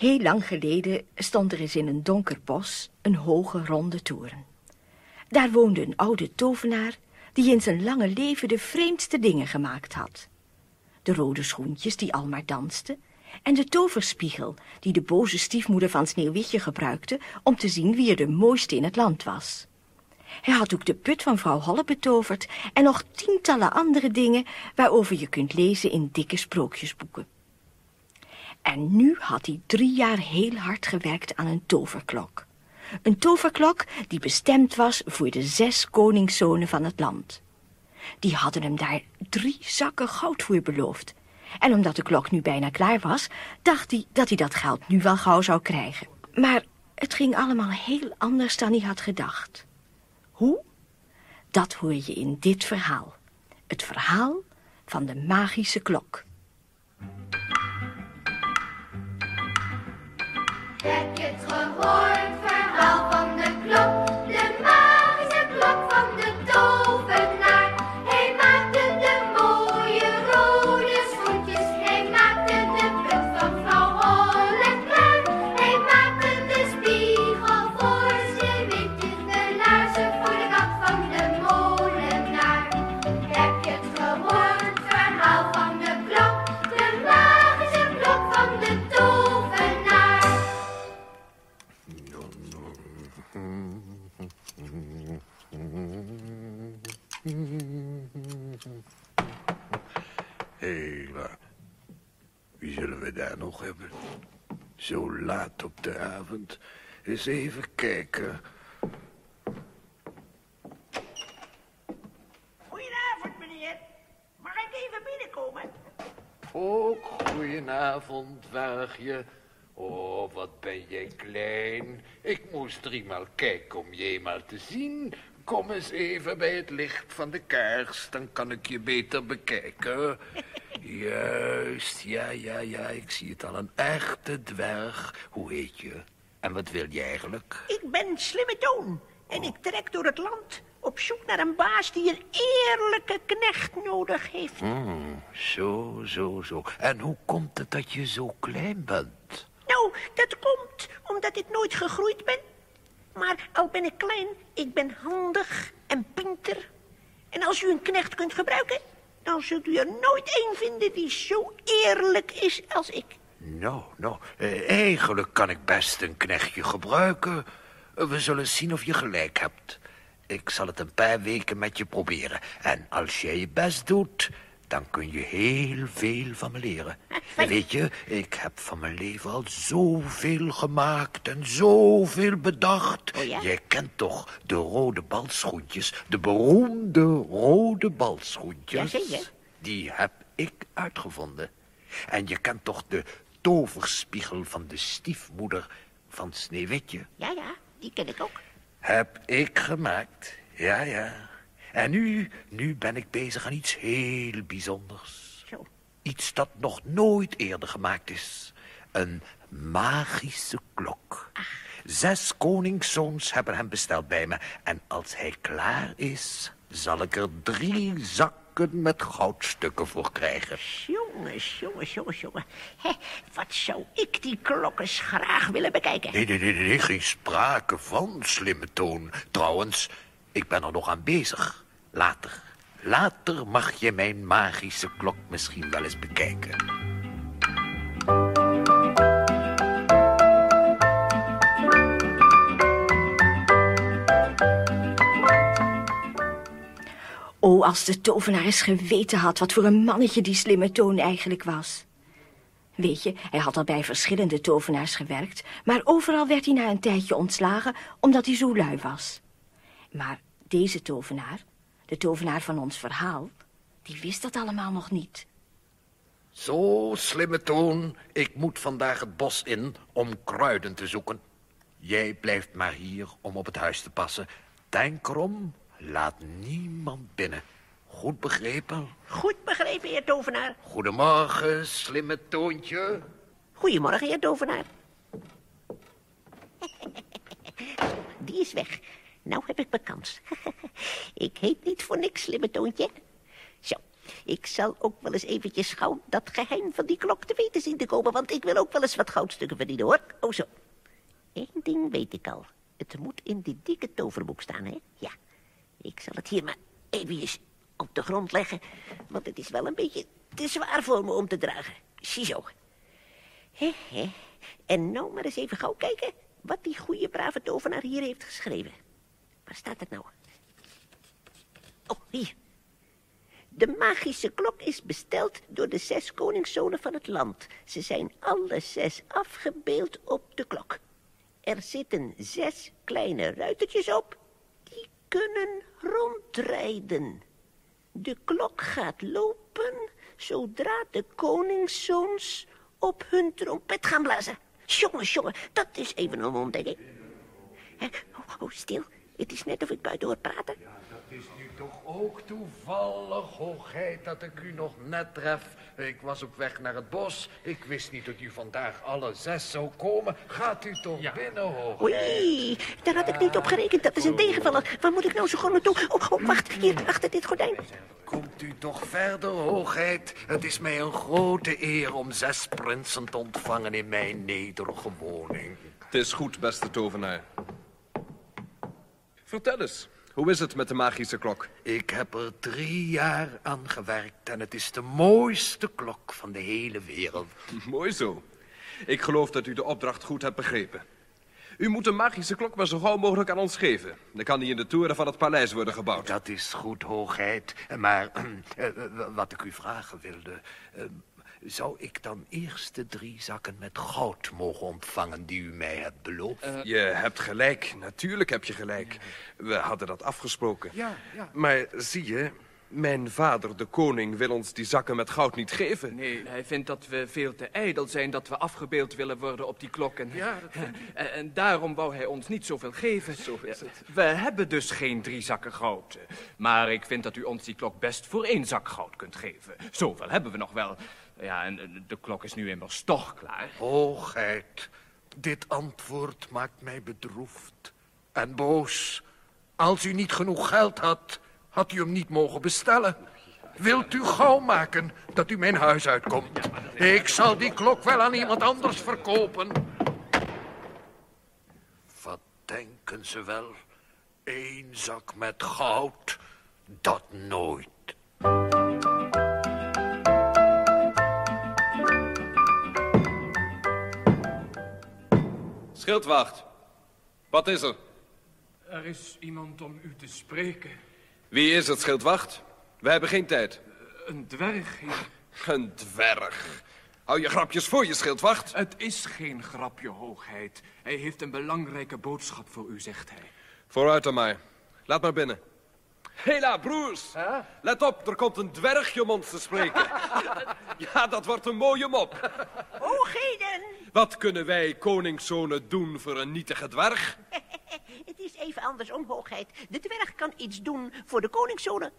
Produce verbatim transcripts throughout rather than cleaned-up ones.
Heel lang geleden stond er eens in een donker bos een hoge ronde toren. Daar woonde een oude tovenaar die in zijn lange leven de vreemdste dingen gemaakt had. De rode schoentjes die al maar dansten en de toverspiegel die de boze stiefmoeder van Sneeuwwitje gebruikte om te zien wie er de mooiste in het land was. Hij had ook de put van vrouw Holle betoverd en nog tientallen andere dingen waarover je kunt lezen in dikke sprookjesboeken. En nu had hij drie jaar heel hard gewerkt aan een toverklok. Een toverklok die bestemd was voor de zes koningszonen van het land. Die hadden hem daar drie zakken goud voor beloofd. En omdat de klok nu bijna klaar was, dacht hij dat hij dat geld nu wel gauw zou krijgen. Maar het ging allemaal heel anders dan hij had gedacht. Hoe? Dat hoor je in dit verhaal. Het verhaal van de magische klok. Heb je het gehoord, verhaal van de klok? De magische klok van de tovenaar. Hij maakte de mooie rode schoentjes. Hij maakte de put van vrouw Holle klaar. Hij maakte de spiegel voor Sneeuwwitje. De laarzen voor de kat van de molenaar. Heb je het gehoord, verhaal van de klok? De magische klok van de tovenaar. Hela, wie zullen we daar nog hebben? Zo laat op de avond. Eens even kijken. Goedenavond, meneer. Mag ik even binnenkomen? Ook goedenavond, Waagje. Oh, wat ben jij klein. Ik moest driemaal kijken om je eenmaal te zien. Kom eens even bij het licht van de kaars, dan kan ik je beter bekijken. Juist, ja, ja, ja, ik zie het al, een echte dwerg. Hoe heet je? En wat wil je eigenlijk? Ik ben Slimme Toon en ik trek door het land op zoek naar een baas die een eerlijke knecht nodig heeft. Hmm, zo, zo, zo. En hoe komt het dat je zo klein bent? Nou, dat komt omdat ik nooit gegroeid ben. Maar al ben ik klein, ik ben handig en pinter. En als u een knecht kunt gebruiken, dan zult u er nooit één vinden die zo eerlijk is als ik. Nou, nou, eh, eigenlijk kan ik best een knechtje gebruiken. We zullen zien of je gelijk hebt. Ik zal het een paar weken met je proberen. En als jij je best doet, dan kun je heel veel van me leren. En weet je, ik heb van mijn leven al zoveel gemaakt en zoveel bedacht. Oh ja? Jij kent toch de rode balschoentjes, de beroemde rode balschoentjes? Jazeker. Die heb ik uitgevonden. En je kent toch de toverspiegel van de stiefmoeder van Sneeuwwitje? Ja, ja, die ken ik ook. Heb ik gemaakt, ja, ja. En nu, nu ben ik bezig aan iets heel bijzonders. Zo. Iets dat nog nooit eerder gemaakt is. Een magische klok. Ach. Zes koningszoons hebben hem besteld bij me. En als hij klaar is, zal ik er drie zakken met goudstukken voor krijgen. Jongens, jongens, jongens, jongens. Hé, wat zou ik die klok eens graag willen bekijken? Nee, nee, nee, nee, geen sprake van, Slimme Toon. Trouwens, ik ben er nog aan bezig. Later, later mag je mijn magische klok misschien wel eens bekijken. Oh, als de tovenaar eens geweten had wat voor een mannetje die Slimme Toon eigenlijk was. Weet je, hij had al bij verschillende tovenaars gewerkt, maar overal werd hij na een tijdje ontslagen omdat hij zo lui was. Maar deze tovenaar, de tovenaar van ons verhaal, die wist dat allemaal nog niet. Zo, Slimme Toon, ik moet vandaag het bos in om kruiden te zoeken. Jij blijft maar hier om op het huis te passen. Denk erom, laat niemand binnen. Goed begrepen? Goed begrepen, heer tovenaar. Goedemorgen, Slimme Toontje. Goedemorgen, heer tovenaar. Die is weg. Nou heb ik mijn kans. Ik heet niet voor niks, Slimme Toontje. Zo, Ik zal ook wel eens eventjes gauw dat geheim van die klok te weten zien te komen, want ik wil ook wel eens wat goudstukken verdienen, hoor. Oh, zo. Eén ding weet ik al. Het moet in die dikke toverboek staan, hè? Ja. Ik zal het hier maar eventjes op de grond leggen, want het is wel een beetje te zwaar voor me om te dragen. Ziezo. He, he. En nou maar eens even gauw kijken wat die goede brave tovenaar hier heeft geschreven. Waar staat het nou? Oh, hier. De magische klok is besteld door de zes koningszonen van het land. Ze zijn alle zes afgebeeld op de klok. Er zitten zes kleine ruitertjes op, die kunnen rondrijden. De klok gaat lopen zodra de koningszoons op hun trompet gaan blazen. Jongen, jongen, dat is even een ontdekking. Hè? Oh, oh, stil. Het is net of ik buiten hoor praten. Ja, dat is nu toch ook toevallig, hoogheid, dat ik u nog net tref. Ik was op weg naar het bos. Ik wist niet dat u vandaag alle zes zou komen. Gaat u toch ja. binnen, hoogheid? Oei, daar had ik niet op gerekend. Dat is een tegenvaller. Waar moet ik nou zo gauw naartoe? Oh, oh, wacht, hier, achter dit gordijn. Komt u toch verder, hoogheid? Het is mij een grote eer om zes prinsen te ontvangen in mijn nederige woning. Het is goed, beste tovenaar. Vertel eens, hoe is het met de magische klok? Ik heb er drie jaar aan gewerkt en het is de mooiste klok van de hele wereld. Mooi zo. Ik geloof dat u de opdracht goed hebt begrepen. U moet de magische klok maar zo gauw mogelijk aan ons geven. Dan kan die in de toren van het paleis worden gebouwd. Dat is goed, hoogheid. Maar uh, uh, wat ik u vragen wilde... Uh, zou ik dan eerst de drie zakken met goud mogen ontvangen die u mij hebt beloofd? Uh, je hebt gelijk. Natuurlijk heb je gelijk. We hadden dat afgesproken. Ja, ja. Maar zie je... Mijn vader, de koning, wil ons die zakken met goud niet geven. Nee, hij vindt dat we veel te ijdel zijn dat we afgebeeld willen worden op die klokken. Ja, dat... en, en daarom wou hij ons niet zoveel geven. Zo is het. We hebben dus geen drie zakken goud. Maar ik vind dat u ons die klok best voor één zak goud kunt geven. Zoveel hebben we nog wel. Ja, en de klok is nu immers toch klaar. Hoogheid, dit antwoord maakt mij bedroefd en boos. Als u niet genoeg geld had... had u hem niet mogen bestellen. Wilt u gauw maken dat u mijn huis uitkomt? Ik zal die klok wel aan iemand anders verkopen. Wat denken ze wel? Eén zak met goud? Dat nooit. Schildwacht, wat is er? Er is iemand om u te spreken. Wie is het, schildwacht? We hebben geen tijd. Een dwerg, heer. Een dwerg. Hou je grapjes voor je, schildwacht. Het is geen grapje, hoogheid. Hij heeft een belangrijke boodschap voor u, zegt hij. Vooruit dan maar. Laat maar binnen. Hela, broers. Huh? Let op, er komt een dwergje om ons te spreken. Ja, dat wordt een mooie mop. Hoogheden! Wat kunnen wij, koningszonen, doen voor een nietige dwerg? Het is even andersom, hoogheid. De dwerg kan iets doen voor de koningszonen.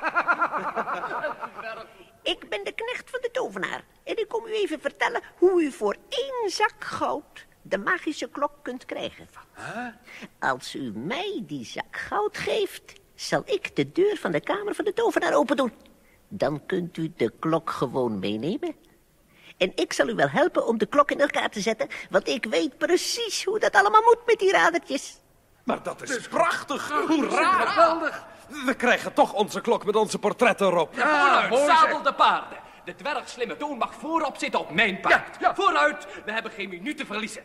Ik ben de knecht van de tovenaar. En ik kom u even vertellen hoe u voor één zak goud de magische klok kunt krijgen. Huh? Als u mij die zak goud geeft, zal ik de deur van de kamer van de tovenaar open doen. Dan kunt u de klok gewoon meenemen. En ik zal u wel helpen om de klok in elkaar te zetten, want ik weet precies hoe dat allemaal moet met die radertjes. Maar dat is dus prachtig. Hoera. Geweldig. We krijgen toch onze klok met onze portretten erop. Ja, vooruit, zadel de paarden. De dwerg slimme Toon mag voorop zitten op mijn paard. Ja, ja. Vooruit, we hebben geen minuut te verliezen.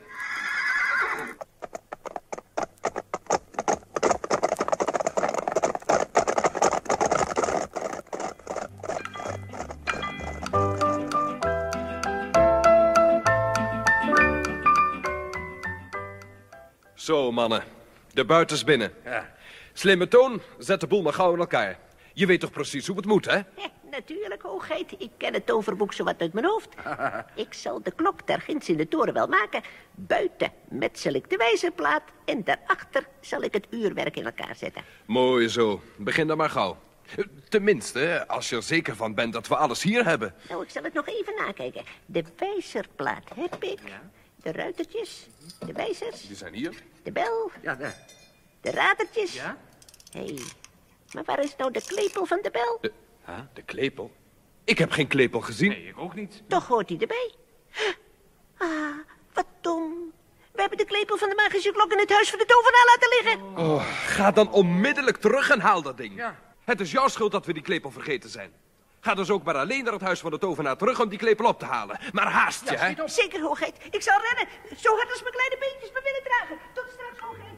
Zo, mannen. De buitens binnen. Ja. Slimme Toon, zet de boel maar gauw in elkaar. Je weet toch precies hoe het moet, hè? Ja, natuurlijk, hoogheid. Ik ken het toverboek zo wat uit mijn hoofd. Ik zal de klok daar ginds in de toren wel maken. Buiten metsel ik de wijzerplaat en daarachter zal ik het uurwerk in elkaar zetten. Mooi zo. Begin dan maar gauw. Tenminste, als je er zeker van bent dat we alles hier hebben. Nou, ik zal het nog even nakijken. De wijzerplaat heb ik. Ja. De ruitertjes, de wijzers. Die zijn hier. De bel. Ja, nee. De radertjes. Ja? Hé, hey, maar waar is nou de klepel van de bel? Uh, Huh? De klepel? Ik heb geen klepel gezien. Nee, ik ook niet. Toch hoort hij erbij. Ah, wat dom. We hebben de klepel van de magische klok in het huis van de tovenaar laten liggen. Oh, ga dan onmiddellijk terug en haal dat ding. Ja. Het is jouw schuld dat we die klepel vergeten zijn. Ga dus ook maar alleen naar het huis van de tovenaar terug om die klepel op te halen. Maar haast je, hè? Zeker, hoogheid. Ik zal rennen. Zo hard als mijn kleine beentjes me willen dragen. Tot straks, hoogheid.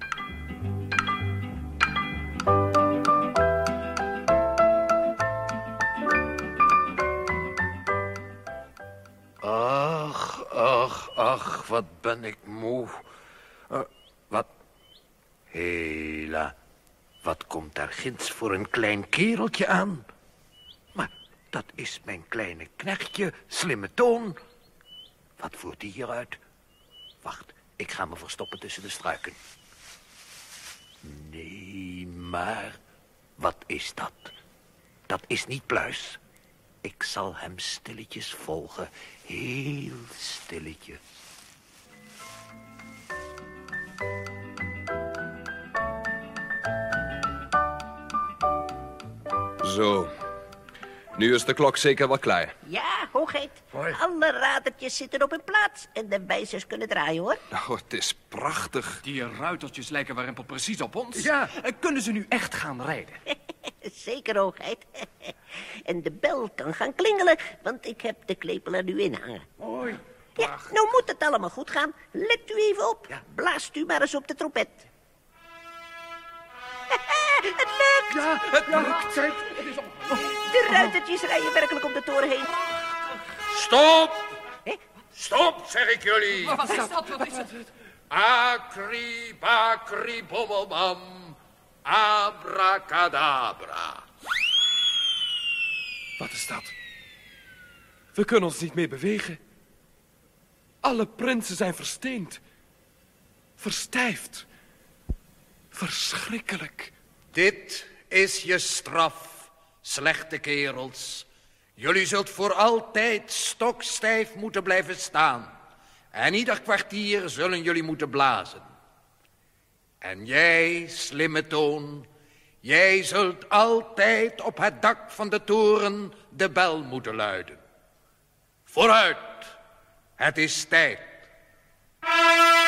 Ach, ach, ach, wat ben ik moe. Uh, wat? Hela, wat komt daar ginds voor een klein kereltje aan? Maar dat is mijn kleine knechtje, Slimme Toon. Wat voert die hieruit? Wacht, ik ga me verstoppen tussen de struiken. Nee, maar wat is dat? Dat is niet Pluis. Ik zal hem stilletjes volgen, heel stilletjes. Zo. Nu is de klok zeker wel klaar. Ja, hoogheid. Hoi. Alle radertjes zitten op hun plaats. En de wijzers kunnen draaien, hoor. Oh, het is prachtig. Die ruitertjes lijken warempel precies op ons. Ja. Eh, Kunnen ze nu echt gaan rijden? Zeker, hoogheid. En de bel kan gaan klingelen, want ik heb de klepel er nu in hangen. Hoi. Ja, nou moet het allemaal goed gaan. Let u even op. Ja. Blaast u maar eens op de trompet. Het lukt! Ja, het lukt. Kijk. De ruitertjes rijden werkelijk om de toren heen. Stop! Hè? Stop, zeg ik jullie. Wat is dat? Wat is het? Akri, bakri, bobbelbam. Abracadabra. Wat is dat? We kunnen ons niet meer bewegen. Alle prinsen zijn versteend. Verstijfd. Verschrikkelijk. Dit is je straf, slechte kerels. Jullie zult voor altijd stokstijf moeten blijven staan. En ieder kwartier zullen jullie moeten blazen. En jij, Slimme Toon, jij zult altijd op het dak van de toren de bel moeten luiden. Vooruit, het is tijd.